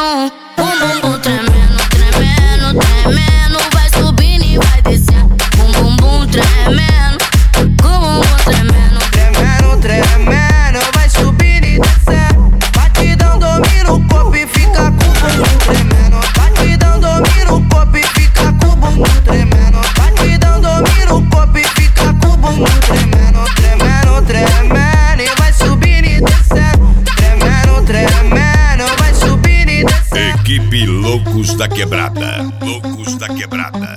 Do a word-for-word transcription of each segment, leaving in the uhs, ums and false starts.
tremendo, bum bum bum tremendo, tremendo, tremendo, vai subindo e vai descendo, bum bum bum tremendo, bum bum bum tremendo, tremendo, tremendo, vai subindo e descendo, batidão domina o corpo e fica com o bumbum tremendo, batidão domina o corpo e fica com o bumbum tremendo, batidão domina o corpo e fica com o bumbum tremendo, tremendo, tremendo, e vai subindo e descendo, tremendo, tremendo, vai subindo e descendo. Equipe Loucos da Quebrada. Loucos da Quebrada.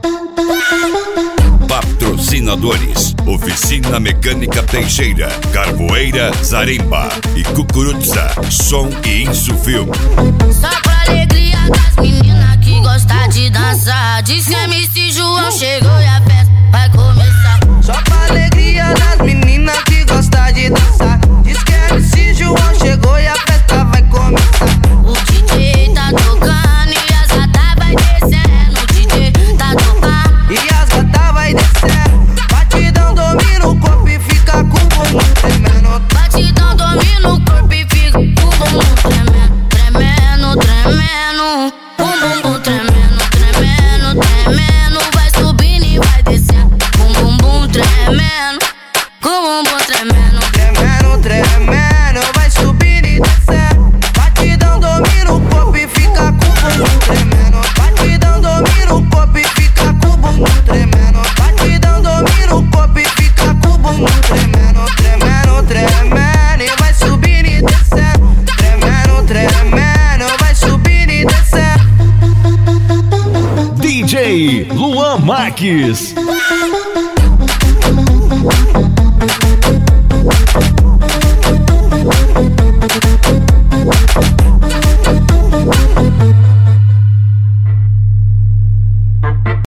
Patrocinadores: Oficina Mecânica Teixeira, Carvoeira, Zarimba e Cucurutza, Som e Insufilme. Só pra alegria das meninas que gostam de dançar. Diz que M C João chegou e a festa vai começar. Só pra alegria das meninas que gostam de dançar. Diz que M C João chegou e a festa vai começar. O D J tá tocando e as gatas vai descendo. O D J tá tocando e as gatas vai descendo. Batidão domina o corpo e fica com o bumbum tremendo. Batidão domina o corpo e fica com o bumbum tremendo. Tremendo, tremendo, bum bum bum tremendo, tremendo, tremendo, vai subindo e vai descendo, bum bum bum tremendo, bum bum bum tremendo, tremendo, tremendo, vai subindo e descendo, batidão domina o corpo e fica com o bumbum tremendo, batidão domina o corpo e fica com o bumbum tremendo, batidão domina o corpo e fica com o bumbum tremendo, tremendo, tremendo, e vai subindo e descendo, tremendo, tremendo, vai subindo e descendo. D J Luan Marques.